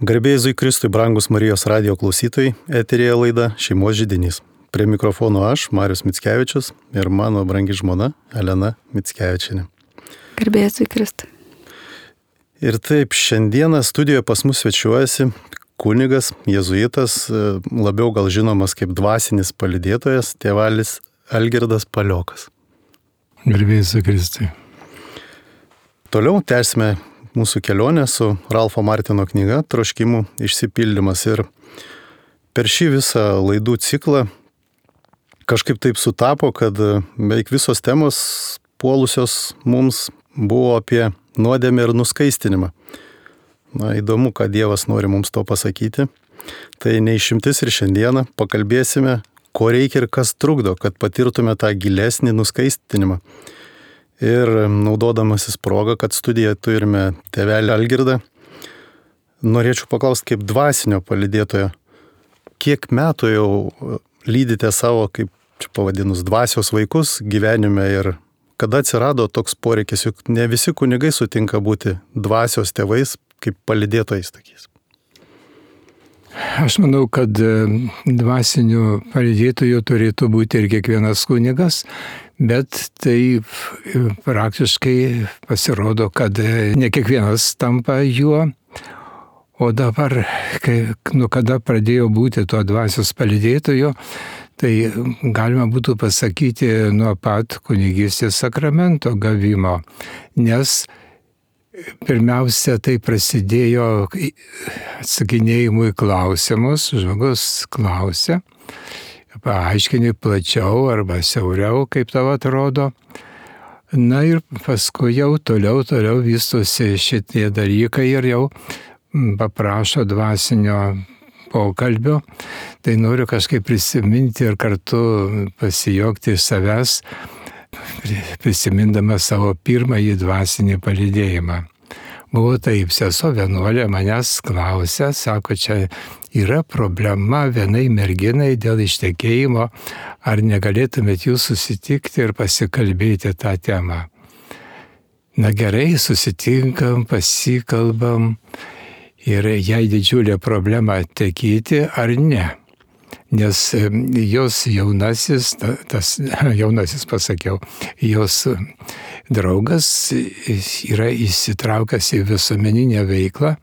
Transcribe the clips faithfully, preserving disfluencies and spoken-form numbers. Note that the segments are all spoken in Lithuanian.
Garbė Jėzui Kristui, brangus Marijos radijo klausytojai, eterėje laida Šeimos židinys. Prie mikrofono aš, Marius Mickevičius, ir mano brangi žmona Elena Mickevičienė. Garbė Jėzui Kristui. Ir taip, šiandieną studijoje pas mus svečiuojasi kunigas, jėzuitas, labiau gal žinomas kaip dvasinis palydėtojas, tėvelis Algirdas Paliokas. Garbė Jėzui Kristui. Toliau tęsime mūsų kelionę su Ralfo Martino knyga Troškimų išsipildymas. Ir per šį visą laidų ciklą kažkaip taip sutapo, kad beveik visos temos puolusios mums buvo apie nuodėmę ir nuskaistinimą. Na, įdomu, ką Dievas nori mums to pasakyti. Tai neišimtis ir šiandieną pakalbėsime, ko reikia ir kas trukdo, kad patirtume tą gilesnį nuskaistinimą. Ir naudodamasis progą, kad studijoje turime tėvelį Algirdą, norėčiau paklausti kaip dvasinio palydėtojo, kiek metų jau lydite savo, kaip čia pavadinus, dvasios vaikus gyvenime ir kada atsirado toks poreikis, juk ne visi kunigai sutinka būti dvasios tėvais kaip palydėtojais tokiais. Aš manau, kad dvasinių palydėtojų turėtų būti ir kiekvienas kunigas, bet tai praktiškai pasirodo, kad ne kiekvienas tampa juo, o dabar, kai, nu, kada pradėjo būti tuo dvasios palydėtoju, tai galima būtų pasakyti nuo pat kunigystės sakramento gavimo, nes pirmiausia, tai prasidėjo atsakinėjimų į klausimus, žmogus klausia, paaiškini plačiau arba siauriau, kaip tau atrodo. Na ir paskui jau toliau, toliau vystosi šitie dalykai ir jau paprašo dvasinio pokalbio. Tai noriu kažkaip prisiminti ir kartu pasijuokti iš savęs, prisimindamas savo pirmąjį dvasinį palydėjimą. Buvo taip, sesuo vienuolė manęs klausė, sako, čia yra problema vienai merginai dėl ištekėjimo, ar negalėtumėt jūs susitikti ir pasikalbėti tą temą. Na gerai, susitinkam, pasikalbam ir jai didžiulė problema tekėti ar ne. Nes jos jaunasis, tas jaunasis pasakiau, jos draugas yra įsitraukęs į visuomeninę veiklą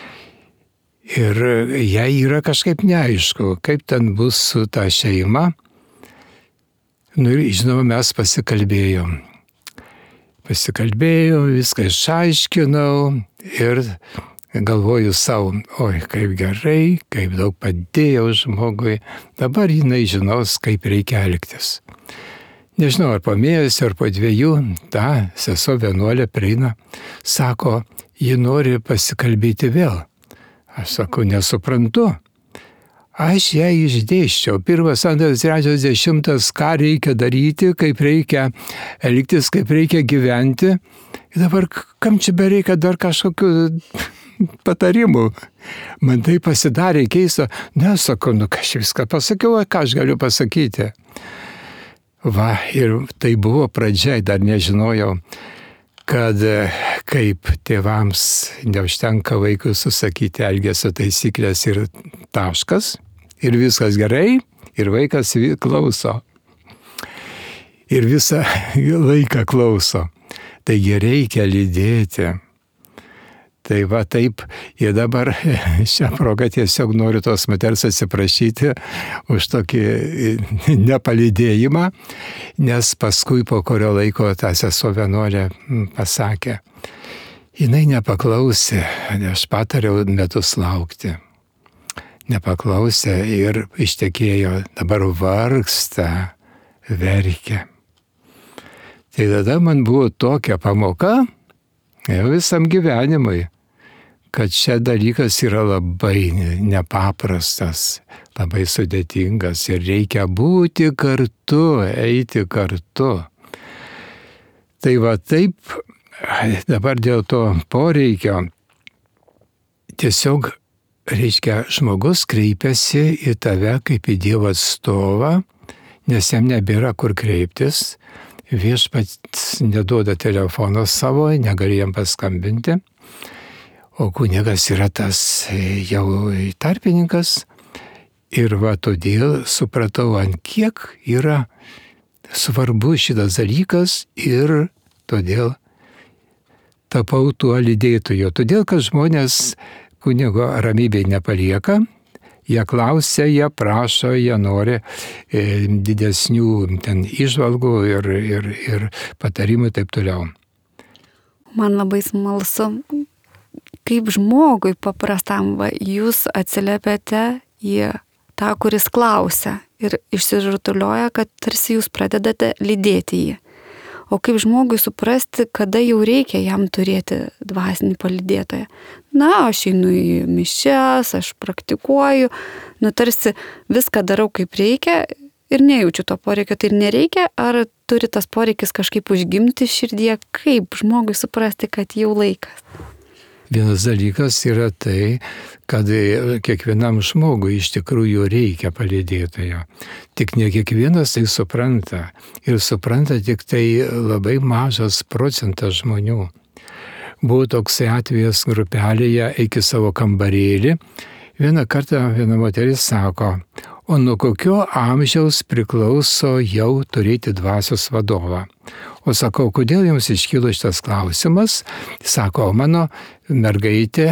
ir jai yra kažkaip neaišku, kaip ten bus su ta šeima. Nu ir žinoma, mes pasikalbėjom. Pasikalbėjom, viską išaiškinau ir galvoju savo, oi, kaip gerai, kaip daug padėjau žmogui, dabar jinai žinos, kaip reikia elgtis. Nežinau, ar po mėnesio, ar po dviejų, ta sesuo vienuolė prieina, sako, ji nori pasikalbėti vėl. Aš sakau, nesuprantu. Aš ją išdėsčiau, pirmas, antras, trečias, dešimtas, ką reikia daryti, kaip reikia elgtis, kaip reikia gyventi. Ir dabar, kam čia bereikia dar kažkokių patarimų. Man tai pasidarė keista. Nesakau, nu ką aš viską pasakiau, ką aš galiu pasakyti. Va, ir tai buvo pradžia, dar nežinojau, kad kaip tėvams neužtenka vaikui susakyti elgesio taisyklės ir taškas, ir viskas gerai, ir vaikas klauso. Ir visą laiką klauso. Taigi reikia lydėti. Tai va taip, ir dabar šią progą tiesiog noriu tos moters atsiprašyti už tokį nepalydėjimą, nes paskui po kurio laiko ta sesuo vienuolė pasakė, jinai nepaklausė, aš patariau metus laukti. Nepaklausė ir ištekėjo, dabar vargsta, verkia. Tai tada man buvo tokia pamoka, jau visam gyvenimui, kad šia dalykas yra labai nepaprastas, labai sudėtingas ir reikia būti kartu, eiti kartu. Tai va taip, dabar dėl to poreikio, tiesiog, reiškia, žmogus kreipiasi į tave kaip į Dievo atstovą, nes jam nebėra kur kreiptis, viešpats neduoda telefono savo, negali jam paskambinti. o kunigas yra tas jau tarpininkas. Ir va todėl supratau, ant kiek yra svarbu šitas dalykas ir todėl tapau tuo lydėtoju. Todėl, kad žmonės kunigo ramybėj nepalieka, jie klausia, jie prašo, jie nori e, didesnių ten įžvalgų ir, ir, ir patarimų ir taip toliau. Man labai smalsu, kaip žmogui paprastam, va, jūs atsiliepiate į tą, kuris klausia ir išsirutulioja, kad tarsi jūs pradedate lydėti jį. O kaip žmogui suprasti, kada jau reikia jam turėti dvasinį palydėtoją? Na, aš einu į mišias, aš praktikuoju, nu tarsi viską darau kaip reikia ir nejaučiu to poreikio, tai ir nereikia, ar turi tas poreikis kažkaip užgimti širdyje, kaip žmogui suprasti, kad jau laikas? Vienas dalykas yra tai, kad kiekvienam žmogui iš tikrųjų reikia palydėtojo. Tik ne kiekvienas tai supranta. Ir supranta tik tai labai mažas procentas žmonių. Buvo toksai atvejas grupelėje, eik į savo kambarėlį. Vieną kartą viena moteris sako, o nuo kokio amžiaus priklauso jau turėti dvasios vadovą? O sakau, kodėl jums iškilo šitas klausimas? Sako, mano mergaitė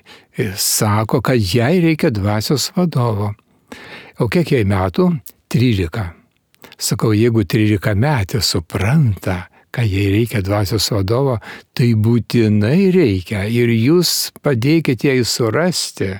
sako, kad jai reikia dvasios vadovo. O kiek jai metų? trylika. Sakau, jeigu trylika metė supranta, kad jai reikia dvasios vadovo, tai būtinai reikia ir jūs padėkite jai surasti.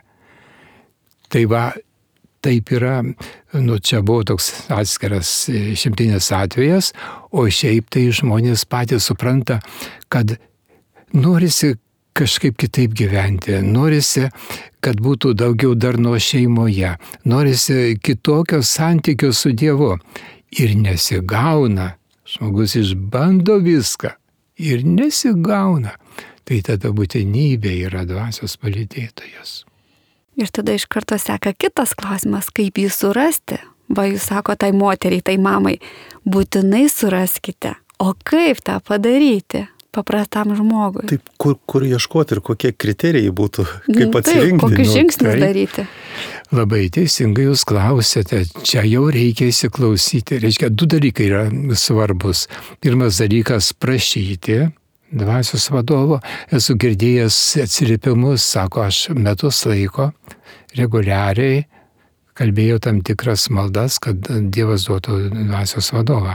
Tai va, taip yra, nu čia buvo toks atskiras šimtinis atvejas, o šiaip tai žmonės patys supranta, kad norisi kažkaip kitaip gyventi, norisi, kad būtų daugiau darno šeimoje, norisi kitokio santykio su Dievu ir nesigauna. Žmogus išbando viską ir nesigauna. Tai tada būtinybė yra dvasios palydėtojas. Ir tada iš karto seka kitas klausimas, kaip jį surasti. Va, jūs sako tai moteriai, tai mamai, būtinai suraskite. O kaip tą padaryti paprastam žmogui? Taip, kur, kur ieškoti ir kokie kriterijai būtų, kaip atsirinkti? Taip, kokius Nu, žingsnius taip. daryti? Labai teisingai jūs klausėte, čia jau reikia įsiklausyti. Reiškia, du dalykai yra svarbus. Pirmas dalykas - prašyti dvasios vadovo. Esu girdėjęs atsiliepimus, sako, aš metus laiko reguliariai kalbėjau tam tikras maldas, kad Dievas duotų dvasios vadovą.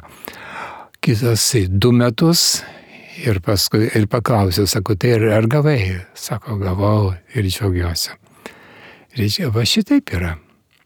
Kitas du metus ir paskui ir paklausė, sako, tai ar, ar gavai? Sako, gavau ir džiaugiuosi. Reiškia, va šitaip yra.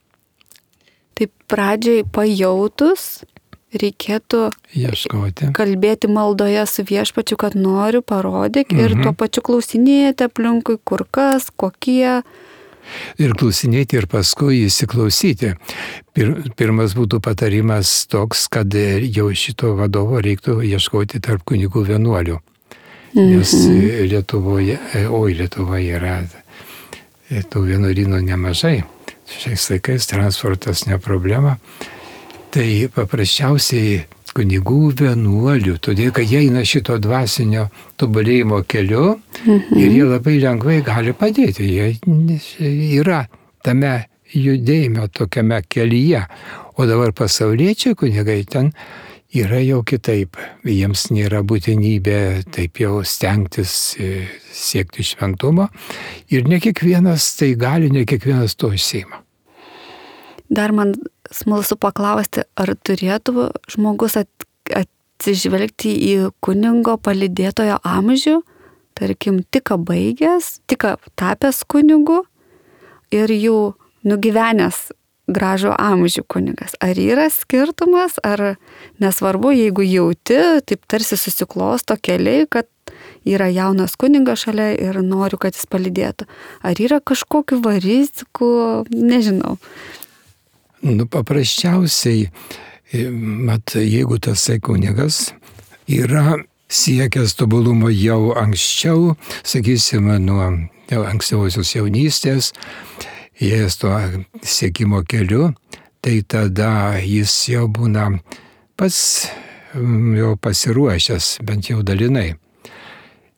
Taip pradžiai pajautus reikėtų Ieškoti. kalbėti maldoje su viešpačiu, kad noriu, parodyk, Mhm. ir tuo pačiu klausinėjate aplinkui, kur kas, kokie. Ir klausinėti ir paskui įsiklausyti. Pir, pirmas būtų patarimas toks, kad jau šito vadovo reiktų ieškoti tarp kunigų vienuolių. Nes Lietuvoje, oi Lietuvoje yra tų vienuolynų nemažai. Šiais laikais transportas ne problema. Tai paprasčiausiai kunigų vienuolių, todėl kad jie eina šito dvasinio tobulėjimo keliu mhm. ir jie labai lengvai gali padėti. Jie yra tame judėjime, tokiame kelyje. O dabar pasauliečiai kunigai ten yra jau kitaip. Jiems nėra būtinybė taip jau stengtis siekti šventumo. Ir ne kiekvienas tai gali, ne kiekvienas to užsiima. Dar man smalsu paklausti, ar turėtų žmogus atsižvelgti į kunigo palydėtojo amžių, tarkim, tik baigęs, tik tapęs kunigu ir jau nugyvenęs gražų amžių kunigas. Ar yra skirtumas, ar nesvarbu, jeigu jauti, taip tarsi susiklosto keliai, kad yra jaunas kunigas šalia ir noriu, kad jis palydėtų. Ar yra kažkokiu rizikų, nežinau. Nu, paprasčiausiai, mat, jeigu tasai kunigas yra siekęs tobulumo jau anksčiau, sakysime, nuo jau ankstyvosios jaunystės, jis tuo siekimo keliu, tai tada jis jau būna pats jau pasiruošęs, bent jau dalinai.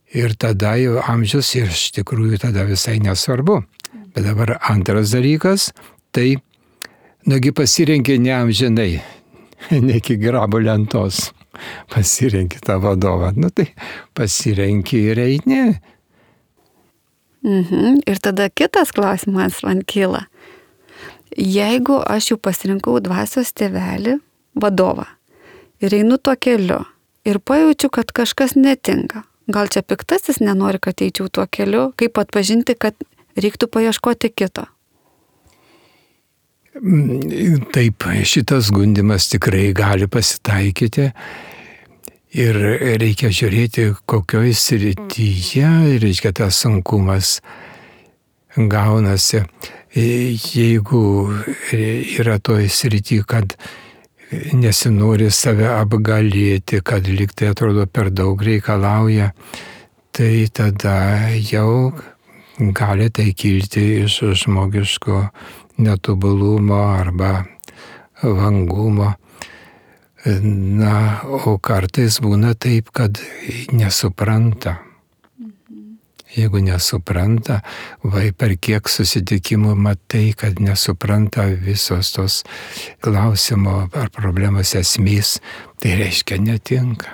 Ir tada jau amžius ir iš tikrųjų tada visai nesvarbu. Bet dabar antras dalykas, tai nagi pasirenki ne amžinai, ne iki grabo lentos, pasirenki tą vadovą. Nu tai pasirenki ir eini. Mhm. Ir tada kitas klausimas man kyla. Jeigu aš jau pasirinkau dvasios tėvelį, vadovą, ir einu tuo keliu, ir pajaučiu, kad kažkas netinka, gal čia piktasis nenori, kad eičiau tuo keliu, kaip atpažinti, kad reiktų paieškoti kito? Taip, šitas gundimas tikrai gali pasitaikyti ir reikia žiūrėti, kokioj srityje, reiškia, tas sunkumas gaunasi. Jeigu yra toj srity, kad nesinori save apgalėti, kad lyg tai atrodo per daug reikalauja, tai tada jau gali tai kilti iš žmogiško netobulumo arba vangumo. Na, o kartais būna taip, kad nesupranta. Jeigu nesupranta, vai per kiek susitikimų matai, kad nesupranta visos tos klausimo ar problemos esmės, tai reiškia netinka.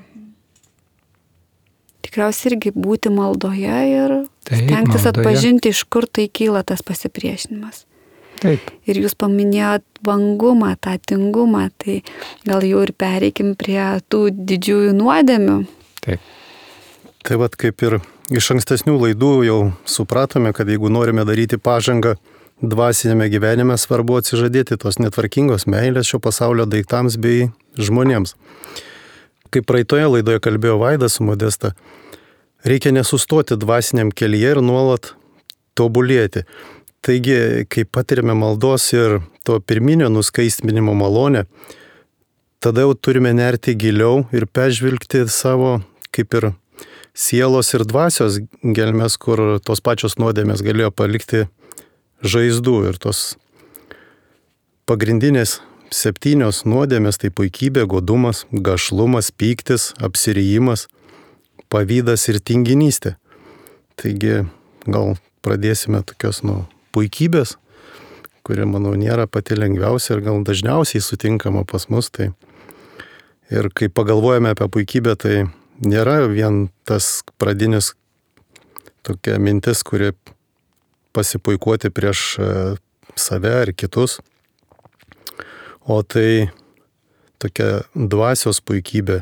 Tikriausiai irgi būti maldoje ir Taip, stengtis maldoje. atpažinti, iš kur tai kyla tas pasipriešinimas. Taip. Ir jūs paminėjot vangumą, tą tingumą, tai gal jau ir pereikim prie tų didžiųjų nuodėmių. Taip. Tai vat kaip ir iš ankstesnių laidų jau supratome, kad jeigu norime daryti pažangą dvasinėme gyvenime, svarbu atsižadėti tos netvarkingos meilės šio pasaulio daiktams bei žmonėms. Kaip praeitoje laidoje kalbėjo Vaidas su Modesta, reikia nesustoti dvasiniam kelyje ir nuolat tobulėti. Taigi, kai patiriame maldos ir to pirminio nuskaistminimo malonę, tada jau turime nerti giliau ir peržvelgti savo kaip ir sielos ir dvasios gelmes, kur tos pačios nuodėmės galėjo palikti žaizdų. Ir tos pagrindinės septynios nuodėmės tai puikybė, godumas, gašlumas, pyktis, apsirijimas, pavydas ir tinginystė. Taigi gal pradėsime tokios nuo puikybės, kuri, manau, nėra pati lengviausia ir gal dažniausiai sutinkama pas mus. Tai ir kai pagalvojame apie puikybę, tai nėra vien tas pradinis tokia mintis, kuri pasipuikuoti prieš save ar kitus, o tai tokia dvasios puikybė.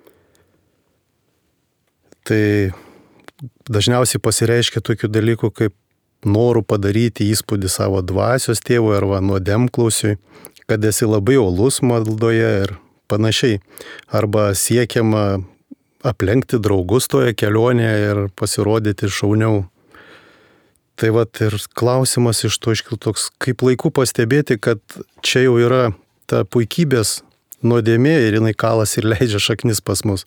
Tai dažniausiai pasireiškia tokių dalykų kaip norų padaryti įspūdį savo dvasios tėvui arba nuodėmklausiui, kad esi labai uolus maldoje ir panašiai. Arba siekiama aplenkti draugus toje kelionėje ir pasirodyti šauniau. Tai vat ir klausimas iš to iškiltų toks, kaip laiku pastebėti, kad čia jau yra ta puikybės nuodėmė ir jinai kalas ir leidžia šaknis pas mus.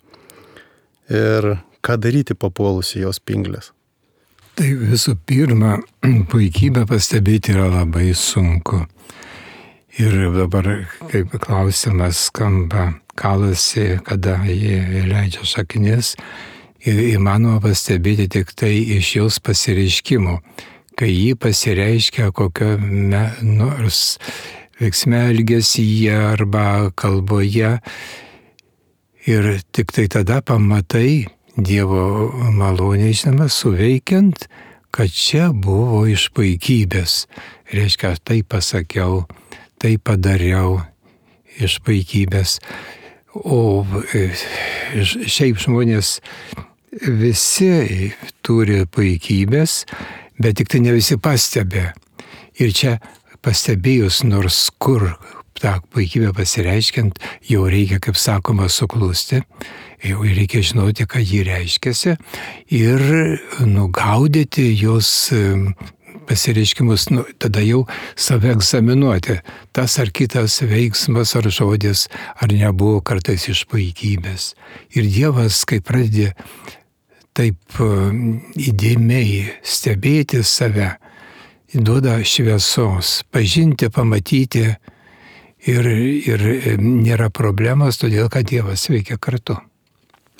Ir ką daryti papuolus į jos pinglės? Tai visų pirma, puikybę pastebėti yra labai sunku. Ir dabar, kaip klausimas skamba, kalasi, kada jie leidžia šaknis, ir įmanoma pastebėti tik tai iš jos pasireiškimo, kai jį pasireiškia kokiame nors veiksme, elgesyje arba kalboje. Ir tik tai tada pamatai Dievo malonę, žinoma, suveikiant, kad čia buvo iš puikybės. Reiškia, tai pasakiau, tai padariau iš puikybės. O šiaip žmonės visi turi puikybės, bet tik tai ne visi pastebė. Ir čia pastebėjus nors kur tą puikybę pasireiškiant, jau reikia, kaip sakoma, suklusti, jau reikia žinoti, ką ji reiškiasi ir nugaudyti jos pasireiškimus, nu, tada jau save egzaminuoti. Tas ar kitas veiksmas ar žodis, ar nebuvo kartais iš puikybės. Ir Dievas, kai pradedi taip įdėmiai stebėti save, duoda šviesos, pažinti, pamatyti ir, ir nėra problemos, todėl kad Dievas veikia kartu.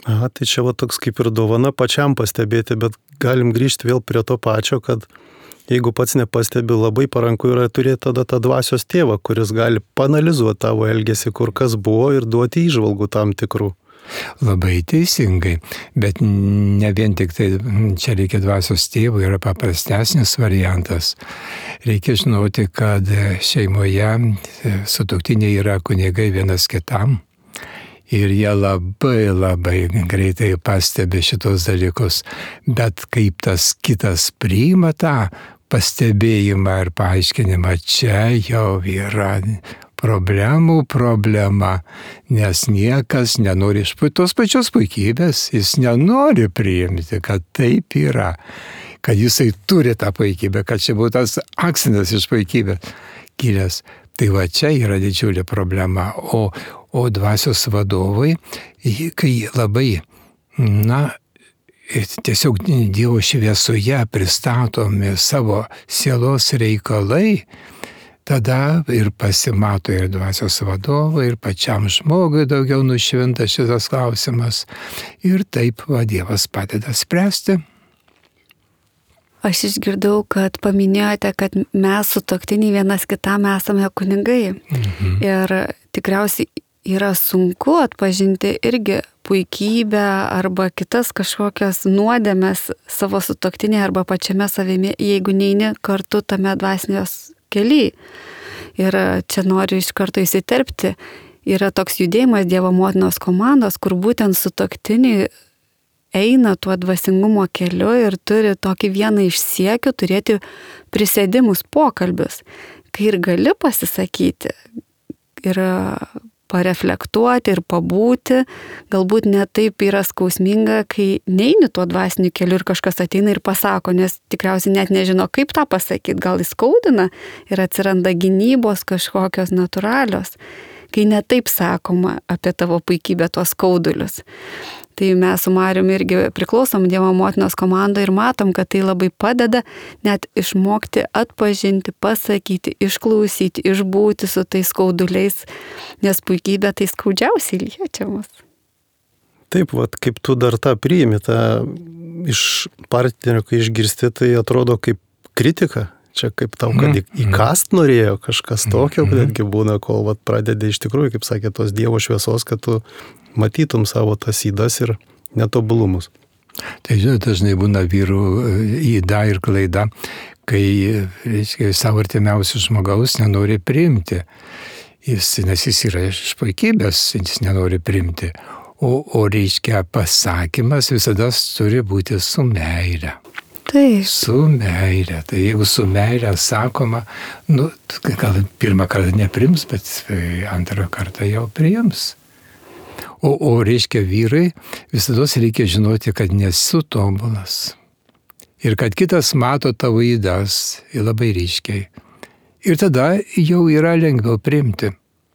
Aha, tai čia va toks kaip ir dovana pačiam pastebėti, bet galim grįžti vėl prie to pačio, kad jeigu pats nepastebi, labai paranku yra turėti tada tą dvasios tėvą, kuris gali panalizuoti tavo elgesį, kur kas buvo ir duoti įžvalgų tam tikrų. Labai teisingai, bet ne vien tik tai čia reikia dvasios tėvų, yra paprastesnis variantas. Reikia žinoti, kad šeimoje sutuoktiniai yra kunigai vienas kitam. Ir jie labai, labai greitai pastebi šitos dalykus. Bet kaip tas kitas priima tą pastebėjimą ir paaiškinimą, čia jau yra problemų problema. Nes niekas nenori iš tos pačios puikybės, jis nenori priimti, kad taip yra. Kad jisai turi tą puikybę, kad čia buvo tas akcentas iš puikybės kilęs. Tai va čia yra didžiulė problema. O, o dvasios vadovai, kai labai, na, tiesiog Dievo šviesoje pristatomi savo sielos reikalai, tada ir pasimato ir dvasios vadovai, ir pačiam žmogui daugiau nušvinta šitas klausimas. Ir taip va Dievas padeda spręsti. Aš išgirdau, kad paminėjote, kad mes sutuoktiniai vienas kitam esame kunigai. Mhm. Ir tikriausiai yra sunku atpažinti irgi puikybę arba kitas kažkokias nuodėmes savo sutuoktinėje arba pačiame savimi, jeigu neini kartu tame dvasinės kely. Ir čia noriu iš karto įsiterpti. Yra toks judėjimas Dievo motinos komandos, kur būtent sutuoktiniai eina tuo dvasingumo keliu ir turi tokį vieną iš siekių turėti prisėdimus pokalbius, kai ir gali pasisakyti ir pareflektuoti ir pabūti, galbūt ne taip yra skausminga, kai neini tuo dvasiniu keliu ir kažkas ateina ir pasako, nes tikriausiai net nežino, kaip tą pasakyti, gal įskaudina ir atsiranda gynybos kažkokios natūralios, kai netaip sakoma apie tavo puikybę, tuos skaudulius. Tai mes su Marium irgi priklausom Dievo motinos komandai ir matom, kad tai labai padeda net išmokti atpažinti, pasakyti, išklausyti, išbūti su tais skauduliais, nes puikybė tai skaudžiausiai liečiamas. Taip, vat, kaip tu dar tą priimi, tą iš partnerio, kai išgirsti, tai atrodo kaip kritika. Čia kaip tau, kad įkast norėjo kažkas tokio, netgi būna, kol vat, pradedi iš tikrųjų, kaip sakė, tos Dievo šviesos, kad tu matytum savo tas įdas ir netobulumus. Tai žinot, dažnai būna vyrų įda ir klaida, kai, reiškia, savo artimiausių žmogaus nenori priimti. Jis, nes jis yra iš puikybės, jis nenori priimti. O, o reiškia, pasakymas visada turi būti su meile. Taip. Su meile. Tai jeigu su meile sakoma, nu, gal pirmą kartą neprims, bet antrą kartą jau priims. O, o reiškia, vyrai, visada reikia žinoti, kad nesu tobulas. Ir kad kitas mato tavo įdas labai ryškiai. Ir tada jau yra lengviau priimti.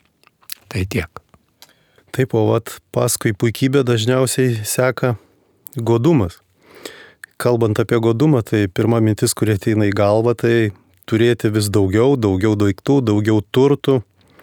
Tai tiek. Taip, o vat paskui puikybę dažniausiai seka godumas. Kalbant apie godumą, tai pirma mintis, kuri ateina į galvą, tai turėti vis daugiau, daugiau daiktų, daugiau turtų.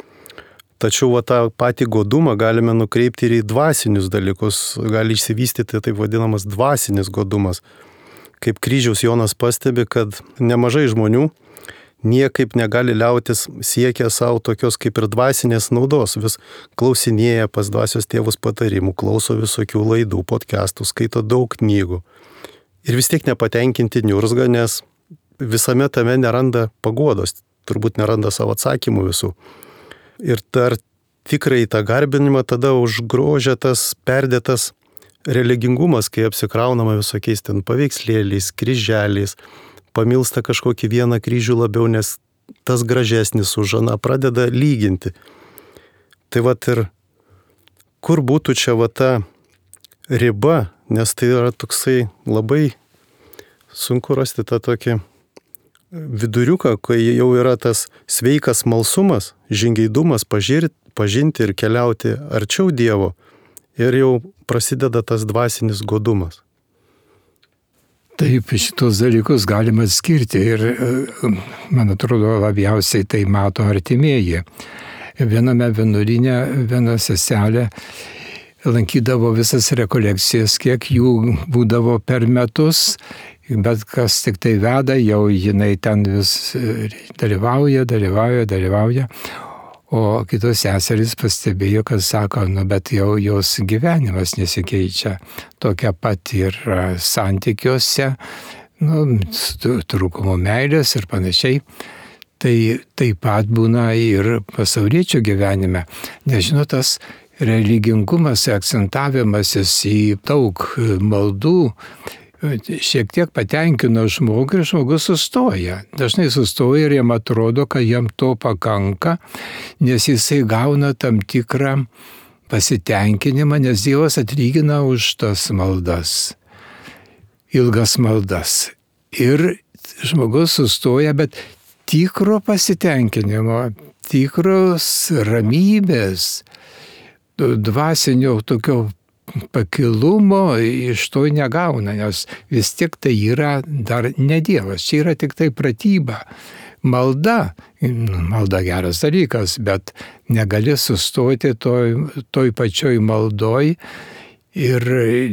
Tačiau va, tą patį godumą galime nukreipti ir į dvasinius dalykus. Gali išsivystyti taip vadinamas dvasinis godumas. Kaip Kryžiaus Jonas pastebi, kad nemažai žmonių niekaip negali liautis siekia savo tokios kaip ir dvasinės naudos. Vis klausinėja pas dvasios tėvus patarimų, klauso visokių laidų, podcastų, skaito daug knygų. Ir vis tiek nepatenkinti niurzga, nes visame tame neranda paguodos, turbūt neranda savo atsakymų visų. Ir dar tikrai tą garbinimą tada užgrožia tas perdėtas religingumas, kai apsikraunama visokiais ten paveikslėliais, kryželiais, pamilsta kažkokį vieną kryžių labiau, nes tas gražesnis už aną pradeda lyginti. Tai vat ir kur būtų čia va ta riba, nes tai yra toksai labai sunku rasti tą tokį viduriuką, kai jau yra tas sveikas smalsumas, žingeidumas pažirti, pažinti ir keliauti arčiau Dievo ir jau prasideda tas dvasinis godumas. Taip, šitos dalykus galima atskirti ir, man atrodo, labiausiai tai mato artimieji. Viename vienuolyne viena seselė lankydavo visas rekolekcijas, kiek jų būdavo per metus, bet kas tik tai veda, jau jinai ten vis dalyvauja, dalyvauja, dalyvauja. O kitos seserys pastebėjo, kad sako, nu bet jau jos gyvenimas nesikeičia. Tokia pat ir santykiuose, nu, trūkumo meilės ir panašiai. Tai taip pat būna ir pasauliečio gyvenime. Nežinau, tas religingumas, akcentavimasis į daug maldų, šiek tiek patenkino žmogų ir žmogus sustoja. Dažnai sustoja ir jam atrodo, kad jam to pakanka, nes jisai gauna tam tikrą pasitenkinimą, nes Dievas atlygina už tas maldas, ilgas maldas. Ir žmogus sustoja, bet tikro pasitenkinimo, tikros ramybės, dvasinio tokio pakilumo iš to negauna, nes vis tik tai yra dar ne Dievas, čia yra tik tai pratyba. Malda, malda geras dalykas, bet negali sustoti toj, toj pačioj maldoj ir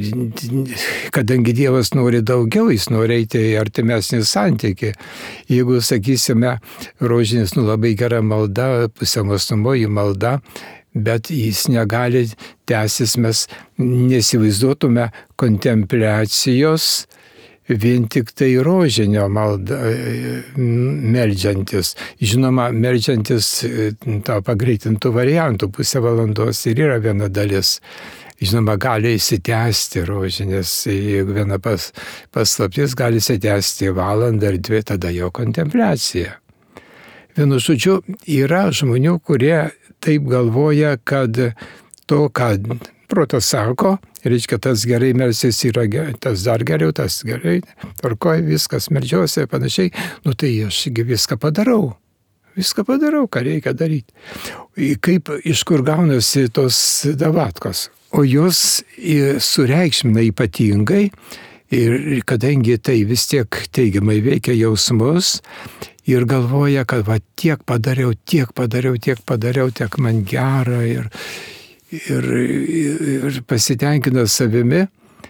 kadangi Dievas nori daugiau, jis nori eiti į artimesnį santykį. Jeigu, sakysime, rožinis, nu labai gera malda, pusiausvyruoji malda, bet jis negali tęsis, mes nesivaizduotume kontempliacijos vien tik tai rožinio malda, meldžiantis. Žinoma, meldžiantis to pagreitintų variantų, pusę valandos ir yra viena dalis. Žinoma, gali įsitęsti rožinės, jeigu viena pas, paslaptis gali įsitęsti valandą ar dvi, tada jo kontempliacija. Vienu žodžiu, yra žmonių, kurie taip galvoja, kad to, ką protas sako, reiškia, tas gerai melsis yra gerai, tas dar geriau, tas gerai, tvarkoja, viskas meldžiuosi ir panašiai, nu tai aš viską padarau. Viską padarau, ką reikia daryti. Kaip, iš kur gaunasi tos davatkos? O jos sureikšmina ypatingai ir kadangi tai vis tiek teigiamai veikia jausmus ir galvoja, kad va tiek padariau, tiek padariau, tiek padariau, tiek man gera ir, ir, ir pasitenkina savimi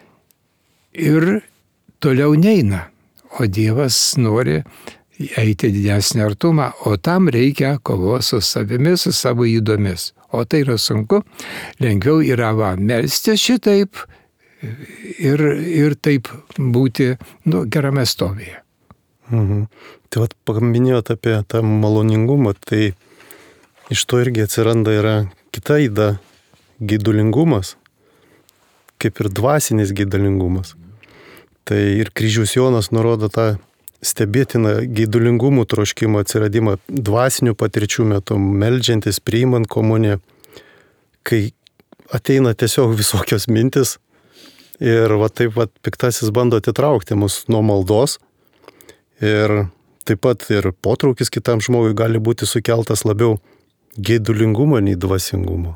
ir toliau neina. O Dievas nori eiti didesnį artumą, o tam reikia kovos su savimi, su savo įdomis. O tai yra sunku, lengviau yra va, melstis šitaip ir, ir taip būti nu, gerame stovyje. Mhm. Tai vat paminėjot apie tą maloningumą, tai iš to irgi atsiranda yra kita įda – gydulingumas, kaip ir dvasinis gydulingumas. Tai ir kryžius Jonas nurodo tą stebėtiną gydulingumų troškimą atsiradimą dvasinių patirčių metu, meldžiantis, priimant komuniją, kai ateina tiesiog visokios mintis ir va taip va piktasis bando atitraukti mus nuo maldos ir taip pat ir potraukis kitam žmogui gali būti sukeltas labiau geidulingumo nei dvasingumo.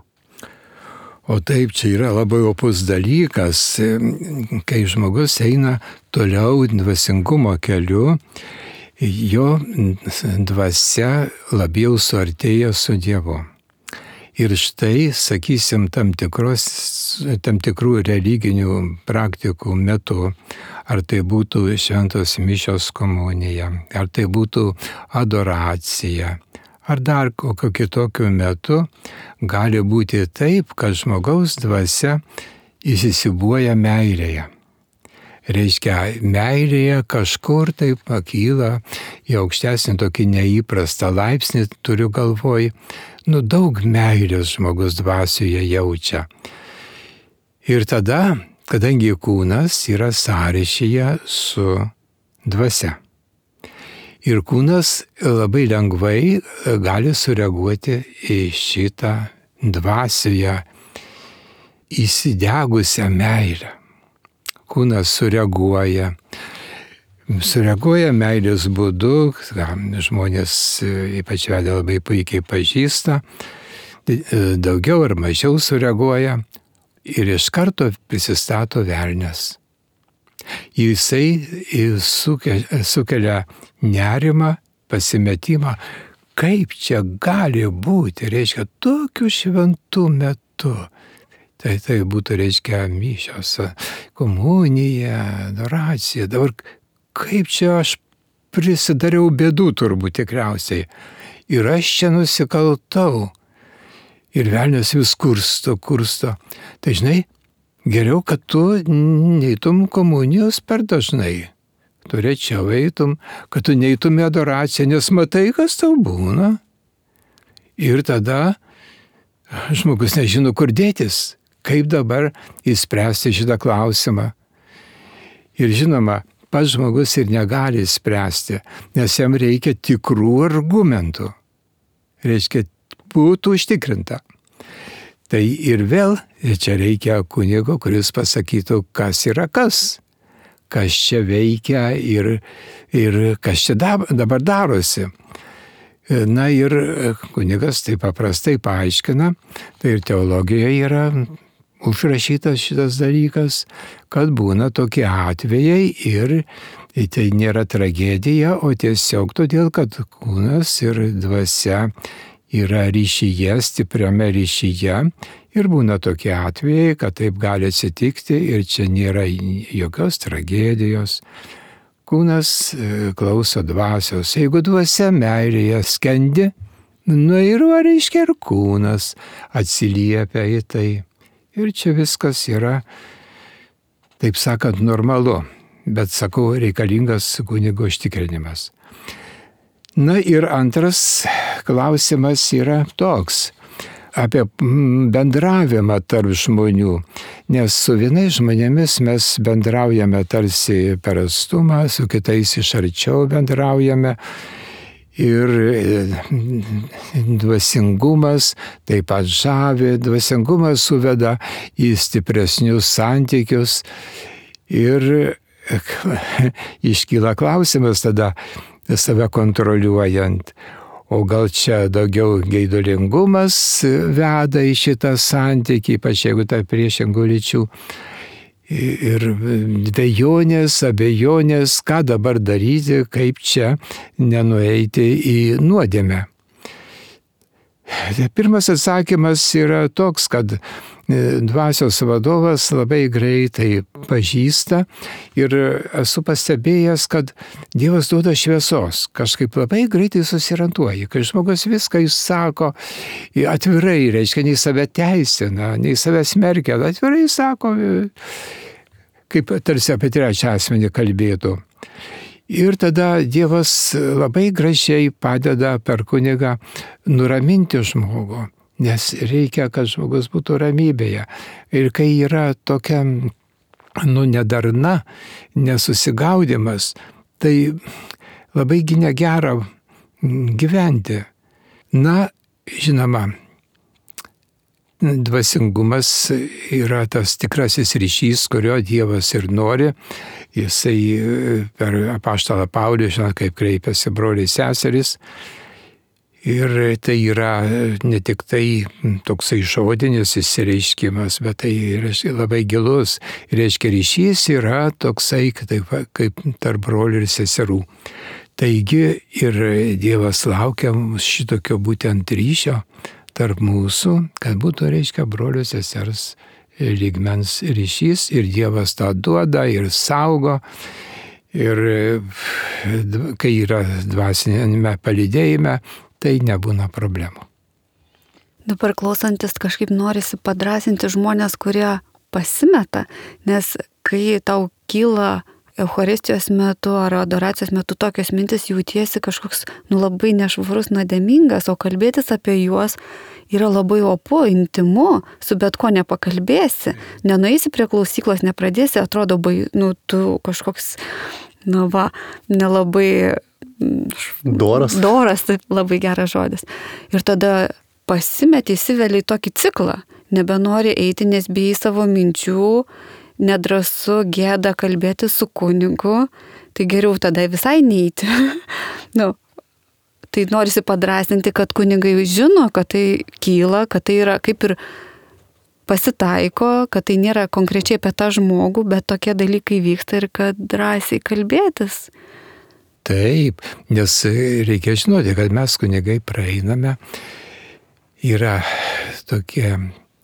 O taip, čia yra labai opus dalykas, kai žmogus eina toliau dvasingumo keliu, jo dvasia labiau suartėja su Dievu. Ir štai, sakysim, tam, tikros, tam tikrų religinių praktikų metu, ar tai būtų šventos mišios komunija, ar tai būtų adoracija, ar dar kokio kitokiu metu, gali būti taip, kad žmogaus dvasia įsisibuoja meilėje. Reiškia, meilėje kažkur taip pakyla į aukštesnį tokį neįprastą laipsnį, turiu galvoj, nu daug meilės žmogus dvasioje jaučia. Ir tada, kadangi kūnas yra sąryšyje su dvasia. Ir kūnas labai lengvai gali sureaguoti į šitą dvasioje įsidegusią meilę. Kūnas sureaguoja. Sureaguoja meilės būdu, žmonės ypač vedę labai puikiai pažįsta, daugiau ar mažiau sureaguoja ir iš karto prisistato velnias. Jisai sukelia nerimą, pasimetimą, kaip čia gali būti, reiškia, tokiu šventu metu. Tai tai būtų, reiškia, mišios, komunija, adoracija. Dabar kaip čia aš prisidariau bėdų turbūt tikriausiai. Ir aš čia nusikaltau. Ir velnias vis kursto, kursto. Tai žinai, geriau, kad tu neįtum komunijos per dažnai. Tu rečiau eitum, kad tu neįtum į adoraciją, nes matai, kas tau būna. Ir tada žmogus nežino, kur dėtis, kaip dabar įspręsti šitą klausimą. Ir žinoma, pats žmogus ir negali spręsti, nes jam reikia tikrų argumentų. Reiškia, būtų užtikrinta. Tai ir vėl, ir čia reikia kunigo, kuris pasakytų, kas yra kas. Kas čia veikia ir, ir kas čia dabar darosi. Na ir kunigas taip paprastai paaiškina, tai ir teologijoje yra užrašytas šitas dalykas, kad būna tokie atvejai ir tai nėra tragedija, o tiesiog todėl, kad kūnas ir dvasia yra ryšyje, stipriame ryšyje ir būna tokie atvejai, kad taip gali atsitikti ir čia nėra jokios tragedijos. Kūnas klauso dvasios. Jeigu dvasia meilėje skendi, nu ir va, reiškia, ir kūnas atsiliepia į tai. Ir čia viskas yra, taip sakant, normalu. Bet, sakau, reikalingas kunigo užtikrinimas. Na ir antras klausimas yra toks. Apie bendravimą tarp žmonių, nes su vienais žmonėmis mes bendraujame tarsi per atstumą, su kitais iš arčiau bendraujame ir dvasingumas taip pat žavi, dvasingumas suveda į stipresnius santykius ir iškyla klausimas tada save kontroliuojant. O gal čia daugiau geidulingumas veda į šitą santykį, ypač jeigu tai priešingų lyčių. Ir dvejonės, abejonės, ką dabar daryti, kaip čia nenueiti į nuodėmę. Pirmas atsakymas yra toks, kad dvasios vadovas labai greitai pažįsta ir esu pastebėjęs, kad Dievas duoda šviesos, kažkaip labai greitai susirantuoja, kai žmogus viską išsako atvirai, reiškia, nei save teisina, nei save smerkia, atvirai sako, kaip tarsi apie trečią asmenį kalbėtų. Ir tada Dievas labai gražiai padeda per kunigą nuraminti žmogų, nes reikia, kad žmogus būtų ramybėje. Ir kai yra tokia, nu, nedarna, nesusigaudimas, tai labai gi negera gyventi. Na, žinoma, dvasingumas yra tas tikrasis ryšys, kurio Dievas ir nori. Jisai per apaštalą Paulių, žinot, kaip kreipiasi broliai seserys. Ir tai yra ne tik tai toksai žodinis įsireiškimas, bet tai yra labai gilus. Reiškia, ryšys yra toksai kaip, kaip tarp brolių ir seserų. Taigi ir Dievas laukia šitokio būtent ryšio tarp mūsų, kad būtų, reiškia, brolių sesers lygmens ryšys ir Dievas tą duoda ir saugo. Ir kai yra dvasinėme palydėjime, tai nebūna problemų. Dabar klausantis kažkaip norisi padrasinti žmonės, kurie pasimeta, nes kai tau kyla Eucharistijos metu ar adoracijos metu tokios mintis, jautiesi kažkoks, nu, labai nešvarus, nuodėmingas, o kalbėtis apie juos yra labai opu, intimu, su bet ko nepakalbėsi, nenueisi prie klausyklos, nepradėsi, atrodo, bai, nu, tu kažkoks, na va, nelabai doras. Doras, taip, labai geras žodis. Ir tada pasimeti, įsiveli į tokį ciklą, nebenori eiti, nes bijai savo minčių, nedrasu, gėda kalbėti su kunigu, tai geriau tada visai neiti. Nu, tai norisi padrasinti, kad kunigai žino, kad tai kyla, kad tai yra kaip ir pasitaiko, kad tai nėra konkrečiai apie tą žmogų, bet tokie dalykai vyksta ir kad drąsiai kalbėtis. Taip, nes reikia žinoti, kad mes kunigai praeiname, yra tokie,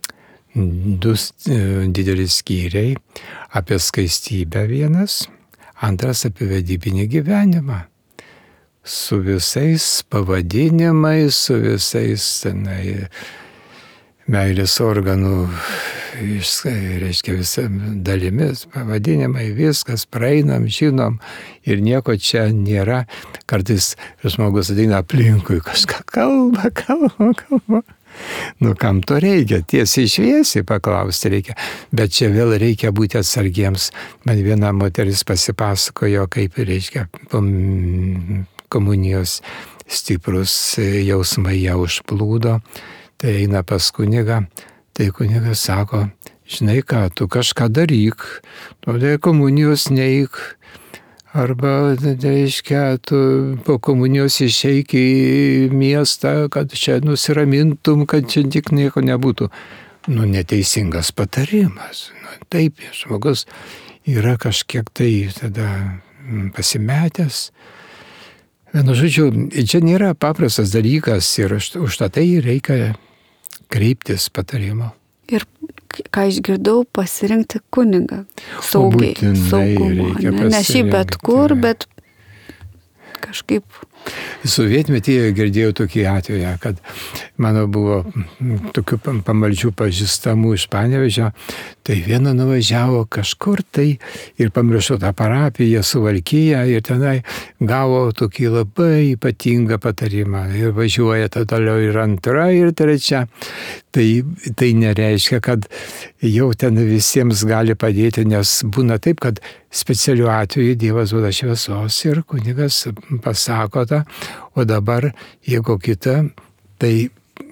du dideli skyriai apie skaistybę vienas, antras apie vedybinį gyvenimą. Su visais pavadinimais, su visais tenai, meilės organų, reiškia visą dalimis, pavadinimai, viskas, praeinam, žinom ir nieko čia nėra. Kartais žmogus ateina aplinkui, kažką kalba, kalba, kalba. Nu, kam to reikia? Tiesiai šviesiai paklausti reikia. Bet čia vėl reikia būti atsargiems. Man viena moteris pasipasakojo, kaip reiškia komunijos stiprus jausmai ją užplūdo. Tai eina pas kunigą. Tai kunigas sako, žinai ką, tu kažką daryk, tu komunijos neik. Arba, reiškia, tu po komunijos išeik į miestą, kad čia nusiramintum, kad čia tik nieko nebūtų. Nu, neteisingas patarimas. Nu, taip, žmogus yra kažkiek tai tada pasimetęs. Vienu žodžiu, čia nėra paprastas dalykas ir už tai reikia kreiptis patarimo. Ir ką išgirdau, pasirinkti kunigą. Saugiai, saugumo. Ne, ne šiaip bet kur, bet kažkaip. Sovietmetyje girdėjau tokį atvejį, kad mano buvo tokių pamaldžių pažįstamų iš Panevėžio, tai viena nuvažiavo kažkur tai ir pamiršo tą parapiją, Suvalkiją ir tenai gavo tokį labai ypatingą patarimą ir važiuoja ta toliau ir antra, ir trečia. Tai, tai nereiškia, kad jau ten visiems gali padėti, nes būna taip, kad specialiu atveju Dievas duoda šviesos ir kunigas pasako tą, o dabar jeigu kita, tai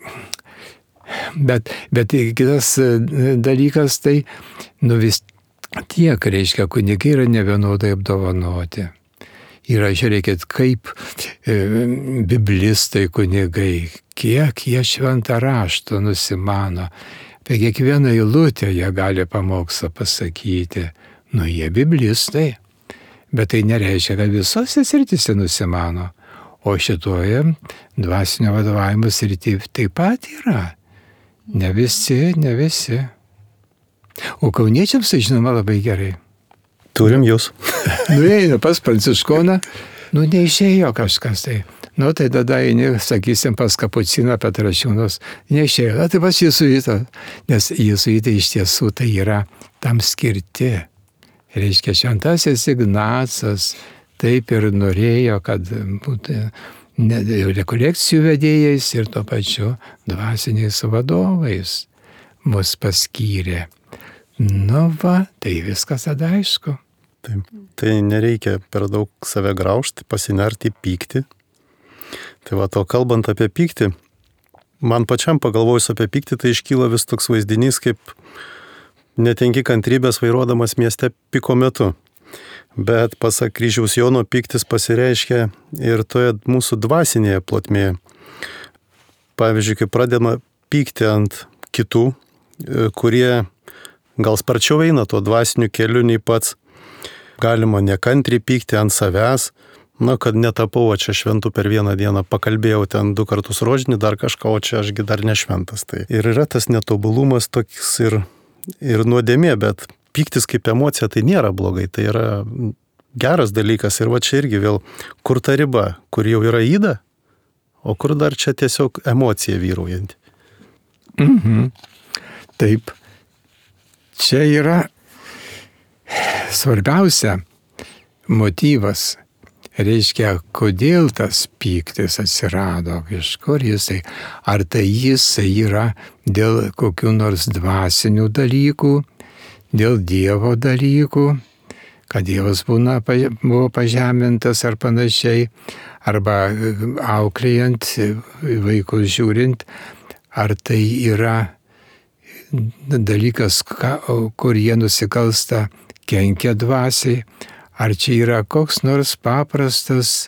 bet, bet kitas dalykas, tai nu vis tiek reiškia, kunigai yra nevienodai apdovanoti. Yra, žiūrėkit, kaip e, biblistai kunigai, kiek jie šventą raštą nusimano. Apie kiekvieną eilutę jie gali pamokslą pasakyti. Nu, jie biblistai. Bet tai nereiškia, kad visose srityse nusimano. O šitoje dvasinio vadovavimo srityje taip pat yra. Ne visi, ne visi. O kauniečiams tai žinoma labai gerai. Turim jūs. Nuėjo pas pranciškoną, nu neišėjo kažkas tai. Nu tai tada eini, sakysim, pas Kapuciną Petrašiūnus, neišėjo. Na tai pas jėzuitą, nes jėzuitai iš tiesų tai yra tam skirti. Reiškia, šventasis Ignacas taip ir norėjo, kad būtų rekolekcijų vedėjais ir tuo pačiu dvasiniais vadovais mus paskyrė. Nu va, tai viskas tada aišku. Taip. Tai nereikia per daug save graužti, pasinerti pyktį. Tai va, to kalbant apie pyktį, man pačiam pagalvojus apie pyktį, tai iškyla vis toks vaizdinys, kaip netenki kantrybės vairuodamas mieste piko metu. Bet pasak Kryžiaus Jono, pyktis pasireiškia ir toje mūsų dvasinėje plotmėje. Pavyzdžiui, kai pradedama pykti ant kitų, kurie gal sparčiau eina tuo dvasiniu keliu nei pats, galima nekantriai pykti ant savęs, na, kad netapau, o čia šventų per vieną dieną, pakalbėjau ten du kartus rožinį, dar kažką, o čia ašgi dar nešventas. Tai ir yra tas netobulumas toks ir, ir nuodėmė, bet pyktis kaip emocija tai nėra blogai, tai yra geras dalykas. Ir va čia irgi vėl, kur ta riba, kur jau yra yda, o kur dar čia tiesiog emocija vyraujanti. Mhm. Taip. Čia yra svarbiausia motyvas. Reiškia, kodėl tas pyktis atsirado, iš kur jisai, ar tai jisai yra dėl kokių nors dvasinių dalykų, dėl Dievo dalykų, kad Dievas būna, buvo pažemintas ar panašiai, arba auklėjant, vaikus žiūrint, ar tai yra dalykas, kur jie nusikalsta, kenkia dvasiai, ar čia yra koks nors paprastas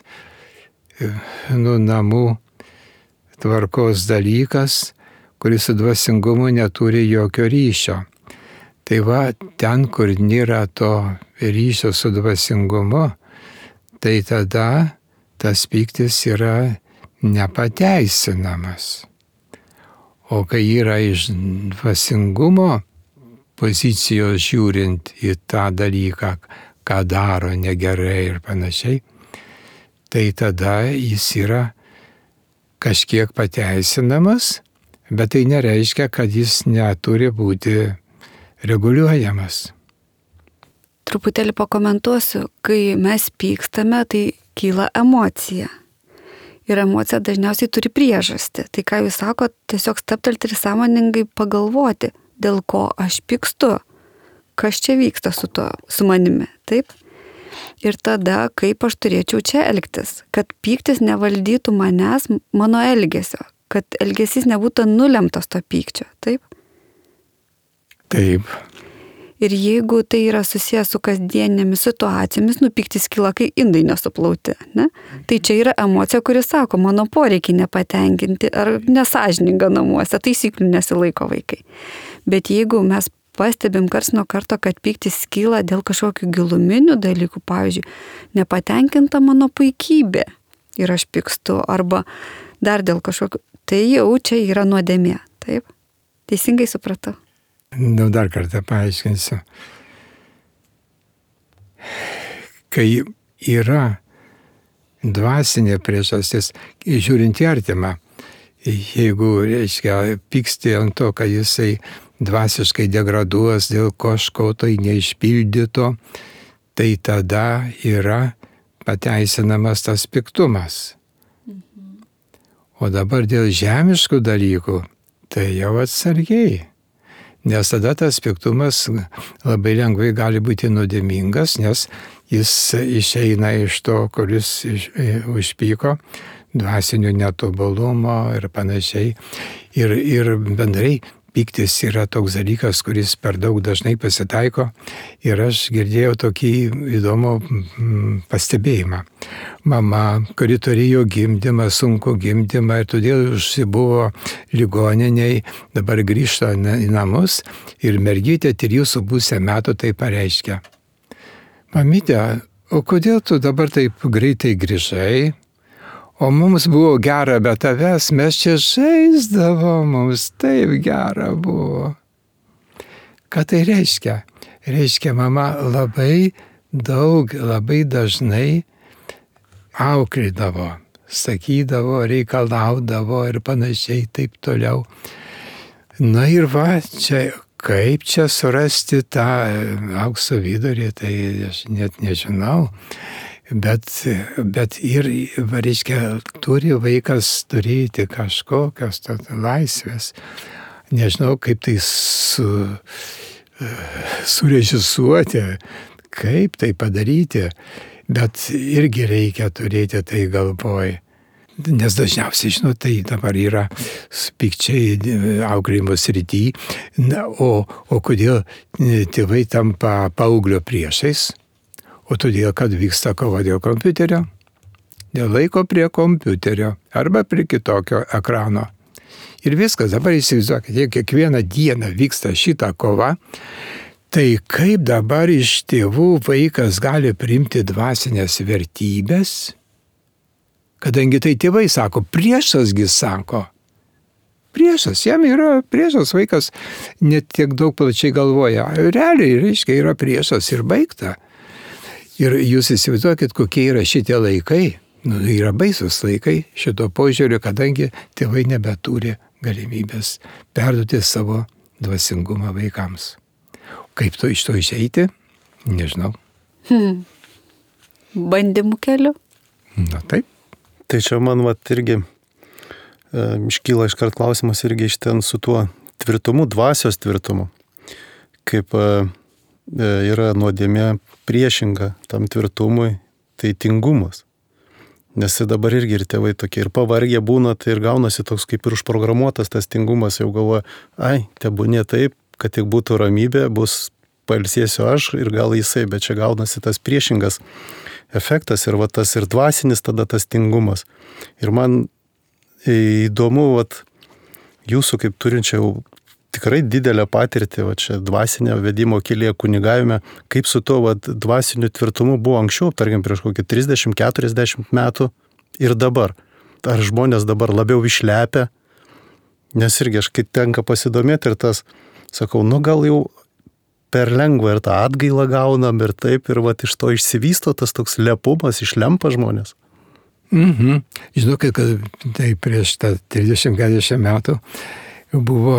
nu, namų tvarkos dalykas, kuris su dvasingumu neturi jokio ryšio. Tai va, ten, kur nėra to ryšio su dvasingumu, tai tada tas pyktis yra nepateisinamas. O kai yra iš dvasingumo pozicijos žiūrint į tą dalyką, ką daro negerai ir panašiai, tai tada jis yra kažkiek pateisinamas, bet tai nereiškia, kad jis neturi būti reguliuojamas. Truputėlį pakomentuosiu, kai mes pykstame, tai kyla emocija. Ir emocija dažniausiai turi priežastį. Tai ką jūs sakot, tiesiog stabtelti ir sąmoningai pagalvoti, dėl ko aš pykstu, kas čia vyksta su to, su manimi, taip? Ir tada, kaip aš turėčiau čia elgtis, kad pyktis nevaldytų manęs, mano elgesio, kad elgesys nebūtų nulemtas to pykčio, taip? Taip. Ir jeigu tai yra susijęs su kasdienėmis situacijomis, nu pyktis kyla, kai indai nesuplauti, ne? Tai čia yra emocija, kuri sako, mano poreikiai nepatenkinti ar nesažininga namuose, taisyklių nesilaiko vaikai. Bet jeigu mes pastebim kars nuo karto, kad pyktis kyla dėl kažkokių giluminių dalykų, pavyzdžiui, nepatenkinta mano puikybė ir aš pykstu, arba dar dėl kažkokių, tai jau čia yra nuodėmė, taip? Teisingai supratau? Nu, dar kartą paaiškinsiu. Kai yra dvasinė priežastis, žiūrint į artimą, jeigu, reiškia, pyksti ant to, kad jisai dvasiškai degraduos dėl kažko tai neišpildyto, tai tada yra pateisinamas tas piktumas. O dabar dėl žemiškų dalykų, tai jau atsargiai. Nes tada tas piktumas labai lengvai gali būti nuodėmingas, nes jis išeina iš to, kuris iš, užpyko, dvasinio netobulumo ir panašiai. Ir, ir bendrai pyktis yra toks dalykas, kuris per daug dažnai pasitaiko. Ir aš girdėjau tokį įdomų pastebėjimą. Mama, kuri turėjo gimdymą, sunku gimdymą ir todėl užsibuvo ligoniniai, dabar grįžta į namus ir mergytė trijų su pusę metų tai pareiškia. Mamytė, o kodėl tu dabar taip greitai grįžai? O mums buvo gera be tavęs, mes čia žaisdavom, mums taip gera buvo. Ką tai reiškia? Reiškia, mama labai daug, labai dažnai auklėdavo, sakydavo, reikalaudavo ir panašiai taip toliau. Na ir va, čia kaip čia surasti tą aukso vidurį, tai aš net nežinau. Bet, bet ir, reiškia, turi vaikas turėti kažkokios laisvės. Nežinau, kaip tai su, surežisuoti, kaip tai padaryti, bet irgi reikia turėti tai galvoj. Nes dažniausiai, žinot, tai dabar yra pykčiai auklėjimo srity. Na, o, o kodėl tėvai tampa paauglio priešais? O todėl, kad vyksta kova dėl kompiuterio, dėl laiko prie kompiuterio arba prie kitokio ekrano. Ir viskas, dabar įsivaizduokit, jei kiekvieną dieną vyksta šita kova, tai kaip dabar iš tėvų vaikas gali priimti dvasinės vertybės, kadangi tai tėvai sako, priešasgi sako. Priešas, jam yra priešas, vaikas net tiek daug plačiai galvoja. Realiai, reiškia, yra priešas ir baigta. Ir jūs įsivaizduokit, kokie yra šitie laikai. Nu, yra baisus laikai šito požiūrio, kadangi tėvai nebeturi galimybės perduoti savo dvasingumą vaikams. Kaip to iš to išeiti? Nežinau. Hmm. Bandymų keliu? Na taip. Tai čia man vat irgi e, iškyla iškart klausimas irgi iš ten su tuo tvirtumu, dvasios tvirtumu. Kaip e, yra nuodėmė priešinga tam tvirtumui, tai tingumas. Nes dabar irgi ir tėvai tokie ir pavargę būna, tai ir gaunasi toks kaip ir užprogramuotas tas tingumas, jau galvoja, ai, tebūnė taip, kad tik būtų ramybė, bus pailsėsiu aš ir gal jisai, bet čia gaunasi tas priešingas efektas ir va tas ir dvasinis tada tas tingumas. Ir man įdomu, vat, jūsų kaip turinčiau tikrai didelę patirtį, va čia dvasinio vedimo kelyje kunigavime, kaip su tuo va, dvasiniu tvirtumu buvo anksčiau, tarkim prieš kokį trisdešimt keturiasdešimt metų ir dabar. Ar žmonės dabar labiau išlepę, Nes irgi aš kai tenka pasidomėti ir tas, sakau, nu gal jau per lengva ir tą atgailą gaunam ir taip, ir va iš to išsivysto tas toks lepumas, išlempa žmonės. Mhm. Žinokit, kad tai prieš tą trisdešimt keturiasdešimt metų buvo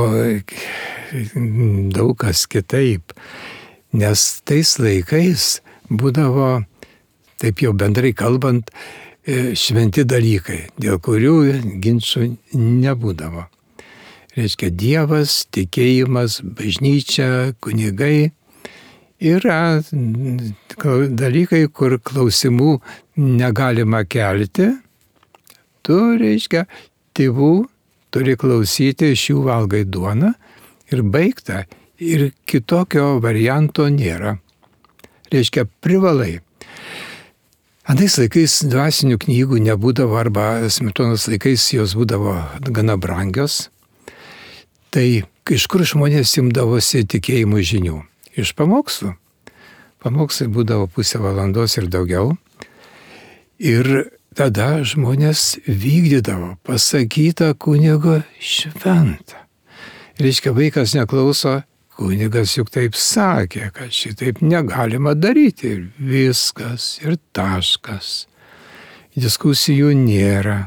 daug kas kitaip, nes tais laikais būdavo, taip jau bendrai kalbant, šventi dalykai, dėl kurių ginčų nebūdavo. Reiškia, Dievas, tikėjimas, bažnyčia, kunigai yra dalykai, kur klausimų negalima kelti. Tu, reiškia, tėvų turi klausyti, iš jų valgai duoną ir baigta. Ir kitokio varianto nėra. Reiškia, privalai. Antais laikais dvasinių knygų nebūdavo, arba Smetonos laikais jos būdavo gana brangios. Tai iš kur žmonės imdavosi tikėjimo žinių? Iš pamokslų. Pamokslai būdavo pusę valandos ir daugiau. Ir tada žmonės vykdydavo pasakytą kunigo šventą. Reiškia, vaikas neklauso, kunigas juk taip sakė, kad šitaip negalima daryti. Ir viskas, ir taškas. Diskusijų nėra.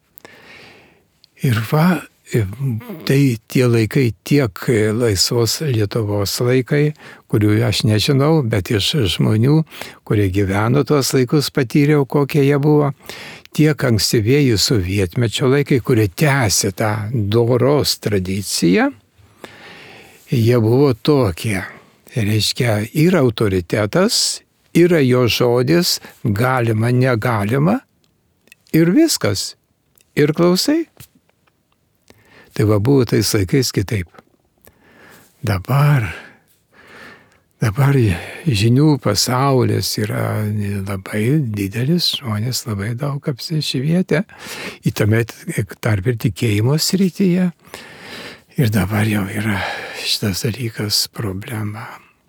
Ir va, tai tie laikai tiek laisvos Lietuvos laikai, kurių aš nežinau, bet iš žmonių, kurie gyveno tuos laikus, patyriau, kokie jie buvo, tiek ankstyvieji sovietmečio laikai, kurie tęsė tą doros tradiciją, jie buvo tokie. Reiškia, yra autoritetas, yra jo žodis, galima, negalima, ir viskas. Ir klausai. Tai va buvo tais laikais kitaip. Dabar, dabar žinių pasaulis yra labai didelis, žmonės labai daug apsišvietę, į tame tarp ir tikėjimo srityje. Ir dabar jau yra šitas dalykas problema.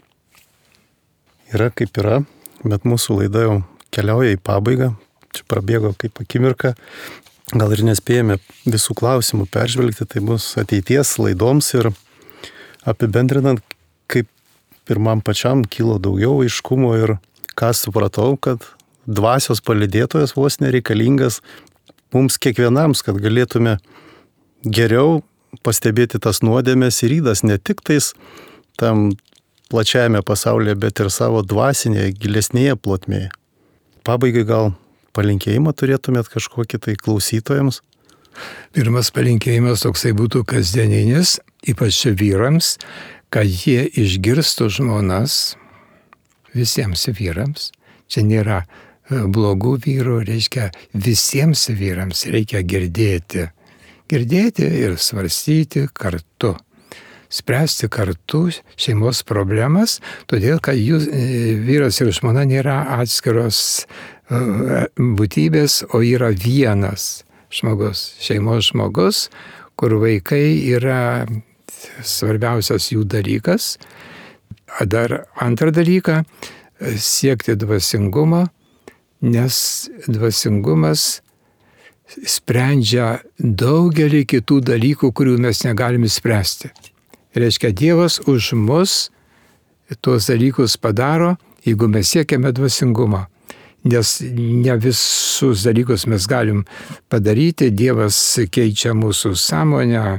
Yra kaip yra, bet mūsų laida jau keliauja į pabaigą. Čia prabėgo kaip akimirka. Gal ir nespėjame visų klausimų peržvelgti, tai bus ateities laidoms ir apibendrinant, kaip pirmam pačiam kilo daugiau aiškumo ir ką supratau, kad dvasios palydėtojas vos nereikalingas mums kiekvienams, kad galėtume geriau pastebėti tas nuodėmės ir ydas ne tik tais tam plačiajame pasaulyje, bet ir savo dvasinėje, gilesnėje plotmėje. Pabaigai gal palinkėjimą turėtumėt kažkokį tai klausytojams? Pirmas palinkėjimas toksai būtų kasdieninis, ypač vyrams, kad jie išgirstų žmonas, visiems vyrams. Čia nėra blogų vyrų, reiškia visiems vyrams reikia girdėti. Girdėti ir svarstyti kartu. Spręsti kartu šeimos problemas, todėl kad jūs, vyras ir žmona nėra atskiros būtybės, o yra vienas žmogus, šeimos žmogus, kur vaikai yra svarbiausias jų dalykas. Dar antrą dalyką - siekti dvasingumo, nes dvasingumas sprendžia daugelį kitų dalykų, kurių mes negalime spręsti. Reiškia, Dievas už mus tuos dalykus padaro, jeigu mes siekiame dvasingumo. Nes ne visus dalykus mes galim padaryti, Dievas keičia mūsų sąmonę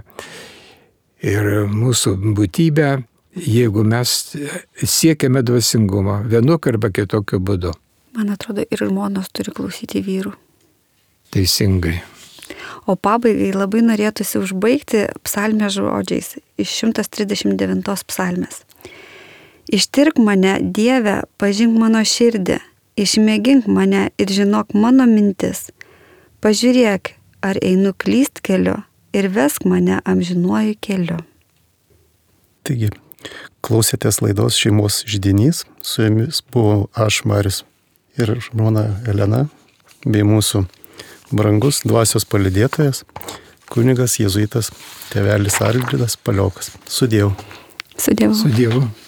ir mūsų būtybę, jeigu mes siekiame dvasingumo vienokiu arba kitokiu būdu. Man atrodo, ir žmonos turi klausyti vyrų. Teisingai. O pabaigai labai norėtųsi užbaigti psalmės žodžiais iš šimtas trisdešimt devintos psalmės. Ištirk mane, Dieve, pažink mano širdį, išmėgink mane ir žinok mano mintis. Pažiūrėk, ar einu klyst keliu ir vesk mane amžinuoju keliu. Taigi, klausėtės laidos Šeimos židinys, su jumis buvau aš, Marius, ir žmona Elena, bei mūsų brangus dvasios palydėtojas, kunigas jėzuitas tėvelis Algirdas Paliokas. Su Dievu. Su Dievu. Su Dievu.